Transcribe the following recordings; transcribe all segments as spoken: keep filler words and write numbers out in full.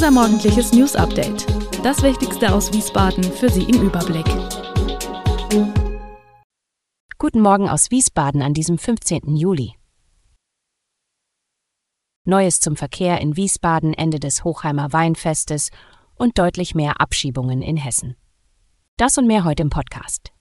Unser morgendliches News-Update. Das Wichtigste aus Wiesbaden für Sie im Überblick. Guten Morgen aus Wiesbaden an diesem fünfzehnten Juli. Neues zum Verkehr in Wiesbaden, Ende des Hochheimer Weinfestes und deutlich mehr Abschiebungen in Hessen. Das und mehr heute im Podcast.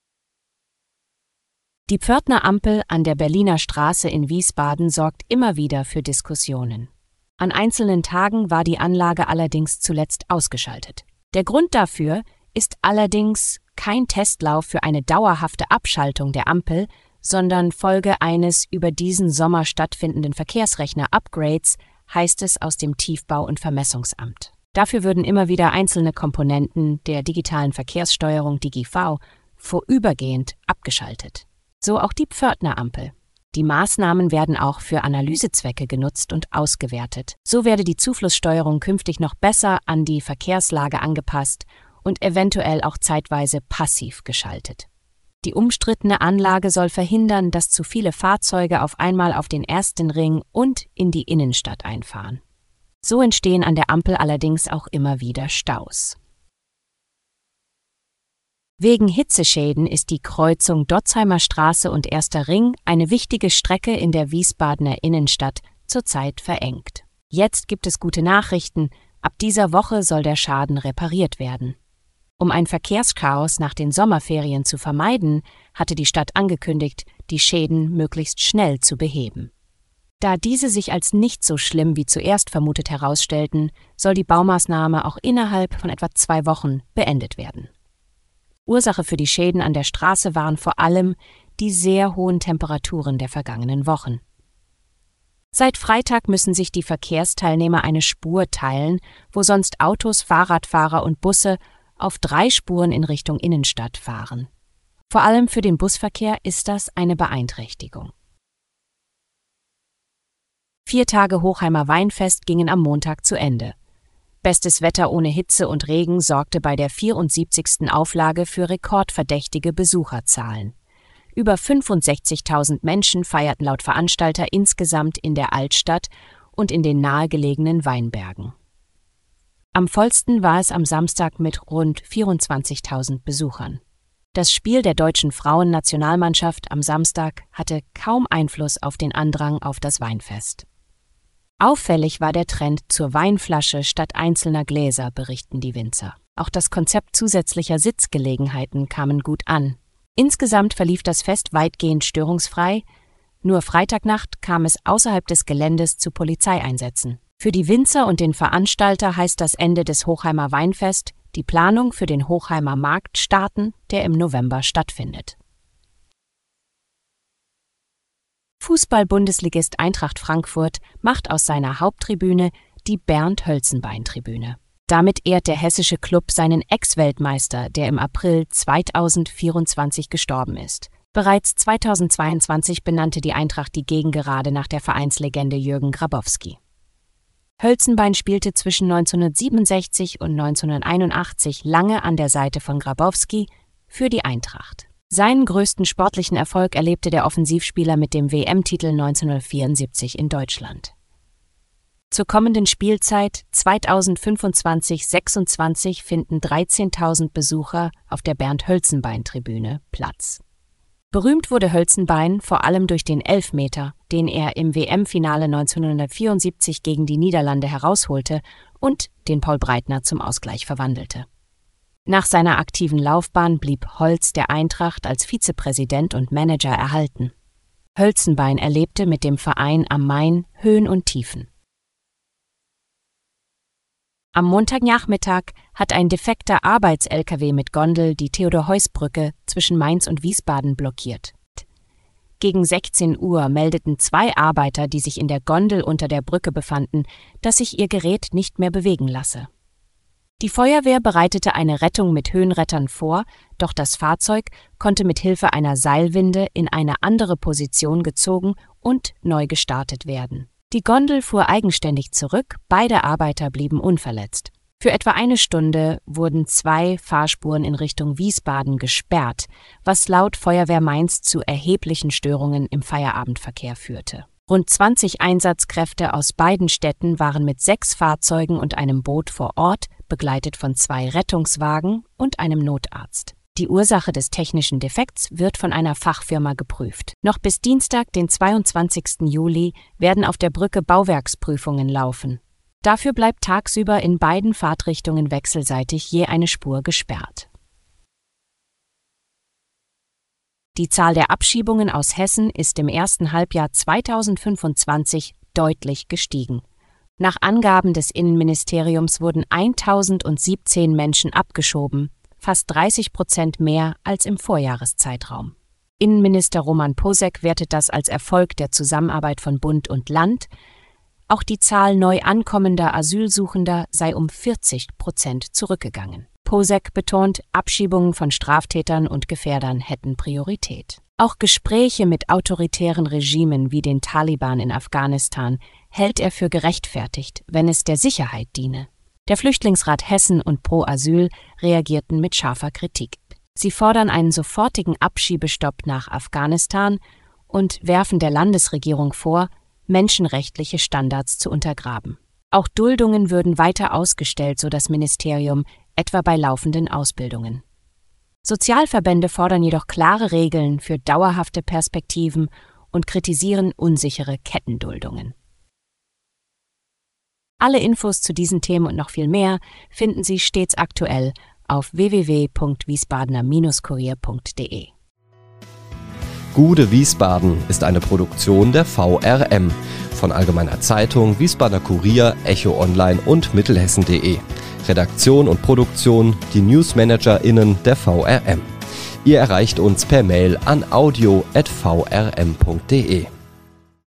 Die Pförtnerampel an der Berliner Straße in Wiesbaden sorgt immer wieder für Diskussionen. An einzelnen Tagen war die Anlage allerdings zuletzt ausgeschaltet. Der Grund dafür ist allerdings kein Testlauf für eine dauerhafte Abschaltung der Ampel, sondern Folge eines über diesen Sommer stattfindenden Verkehrsrechner-Upgrades, heißt es aus dem Tiefbau- und Vermessungsamt. Dafür würden immer wieder einzelne Komponenten der digitalen Verkehrssteuerung DigiV vorübergehend abgeschaltet. So auch die Pförtnerampel. Die Maßnahmen werden auch für Analysezwecke genutzt und ausgewertet. So werde die Zuflusssteuerung künftig noch besser an die Verkehrslage angepasst und eventuell auch zeitweise passiv geschaltet. Die umstrittene Anlage soll verhindern, dass zu viele Fahrzeuge auf einmal auf den ersten Ring und in die Innenstadt einfahren. So entstehen an der Ampel allerdings auch immer wieder Staus. Wegen Hitzeschäden ist die Kreuzung Dotzheimer Straße und Erster Ring, eine wichtige Strecke in der Wiesbadener Innenstadt, zurzeit verengt. Jetzt gibt es gute Nachrichten, ab dieser Woche soll der Schaden repariert werden. Um ein Verkehrschaos nach den Sommerferien zu vermeiden, hatte die Stadt angekündigt, die Schäden möglichst schnell zu beheben. Da diese sich als nicht so schlimm wie zuerst vermutet herausstellten, soll die Baumaßnahme auch innerhalb von etwa zwei Wochen beendet werden. Ursache für die Schäden an der Straße waren vor allem die sehr hohen Temperaturen der vergangenen Wochen. Seit Freitag müssen sich die Verkehrsteilnehmer eine Spur teilen, wo sonst Autos, Fahrradfahrer und Busse auf drei Spuren in Richtung Innenstadt fahren. Vor allem für den Busverkehr ist das eine Beeinträchtigung. Vier Tage Hochheimer Weinfest gingen am Montag zu Ende. Bestes Wetter ohne Hitze und Regen sorgte bei der vierundsiebzigsten Auflage für rekordverdächtige Besucherzahlen. Über fünfundsechzigtausend Menschen feierten laut Veranstalter insgesamt in der Altstadt und in den nahegelegenen Weinbergen. Am vollsten war es am Samstag mit rund vierundzwanzigtausend Besuchern. Das Spiel der deutschen Frauennationalmannschaft am Samstag hatte kaum Einfluss auf den Andrang auf das Weinfest. Auffällig war der Trend zur Weinflasche statt einzelner Gläser, berichten die Winzer. Auch das Konzept zusätzlicher Sitzgelegenheiten kamen gut an. Insgesamt verlief das Fest weitgehend störungsfrei, nur Freitagnacht kam es außerhalb des Geländes zu Polizeieinsätzen. Für die Winzer und den Veranstalter heißt das Ende des Hochheimer Weinfest die Planung für den Hochheimer Markt starten, der im November stattfindet. Fußball-Bundesligist Eintracht Frankfurt macht aus seiner Haupttribüne die Bernd-Hölzenbein-Tribüne. Damit ehrt der hessische Klub seinen Ex-Weltmeister, der im April zweitausendvierundzwanzig gestorben ist. Bereits zweitausendzweiundzwanzig benannte die Eintracht die Gegengerade nach der Vereinslegende Jürgen Grabowski. Hölzenbein spielte zwischen neunzehnhundertsiebenundsechzig und neunzehnhunderteinundachtzig lange an der Seite von Grabowski für die Eintracht. Seinen größten sportlichen Erfolg erlebte der Offensivspieler mit dem W M-Titel neunzehnhundertvierundsiebzig in Deutschland. Zur kommenden Spielzeit zweitausendfünfundzwanzig sechsundzwanzig finden dreizehntausend Besucher auf der Bernd-Hölzenbein-Tribüne Platz. Berühmt wurde Hölzenbein vor allem durch den Elfmeter, den er im W M-Finale neunzehnhundertvierundsiebzig gegen die Niederlande herausholte und den Paul Breitner zum Ausgleich verwandelte. Nach seiner aktiven Laufbahn blieb Holz der Eintracht als Vizepräsident und Manager erhalten. Hölzenbein erlebte mit dem Verein am Main Höhen und Tiefen. Am Montagnachmittag hat ein defekter Arbeits-L K W mit Gondel die Theodor-Heuss-Brücke zwischen Mainz und Wiesbaden blockiert. Gegen sechzehn Uhr meldeten zwei Arbeiter, die sich in der Gondel unter der Brücke befanden, dass sich ihr Gerät nicht mehr bewegen lasse. Die Feuerwehr bereitete eine Rettung mit Höhenrettern vor, doch das Fahrzeug konnte mit Hilfe einer Seilwinde in eine andere Position gezogen und neu gestartet werden. Die Gondel fuhr eigenständig zurück, beide Arbeiter blieben unverletzt. Für etwa eine Stunde wurden zwei Fahrspuren in Richtung Wiesbaden gesperrt, was laut Feuerwehr Mainz zu erheblichen Störungen im Feierabendverkehr führte. Rund zwanzig Einsatzkräfte aus beiden Städten waren mit sechs Fahrzeugen und einem Boot vor Ort, begleitet von zwei Rettungswagen und einem Notarzt. Die Ursache des technischen Defekts wird von einer Fachfirma geprüft. Noch bis Dienstag, den zweiundzwanzigsten Juli, werden auf der Brücke Bauwerksprüfungen laufen. Dafür bleibt tagsüber in beiden Fahrtrichtungen wechselseitig je eine Spur gesperrt. Die Zahl der Abschiebungen aus Hessen ist im ersten Halbjahr zweitausendfünfundzwanzig deutlich gestiegen. Nach Angaben des Innenministeriums wurden eintausendsiebzehn Menschen abgeschoben, fast dreißig Prozent mehr als im Vorjahreszeitraum. Innenminister Roman Posek wertet das als Erfolg der Zusammenarbeit von Bund und Land. Auch die Zahl neu ankommender Asylsuchender sei um vierzig Prozent zurückgegangen. Posek betont, Abschiebungen von Straftätern und Gefährdern hätten Priorität. Auch Gespräche mit autoritären Regimen wie den Taliban in Afghanistan hält er für gerechtfertigt, wenn es der Sicherheit diene. Der Flüchtlingsrat Hessen und Pro Asyl reagierten mit scharfer Kritik. Sie fordern einen sofortigen Abschiebestopp nach Afghanistan und werfen der Landesregierung vor, menschenrechtliche Standards zu untergraben. Auch Duldungen würden weiter ausgestellt, so das Ministerium, etwa bei laufenden Ausbildungen. Sozialverbände fordern jedoch klare Regeln für dauerhafte Perspektiven und kritisieren unsichere Kettenduldungen. Alle Infos zu diesen Themen und noch viel mehr finden Sie stets aktuell auf w w w punkt wiesbadener Kurier punkt d e. Gude Wiesbaden ist eine Produktion der V R M von Allgemeiner Zeitung, Wiesbadener Kurier, Echo Online und Mittelhessen punkt de. Redaktion und Produktion die NewsmanagerInnen der V R M. Ihr erreicht uns per Mail an audio at v r m punkt d e.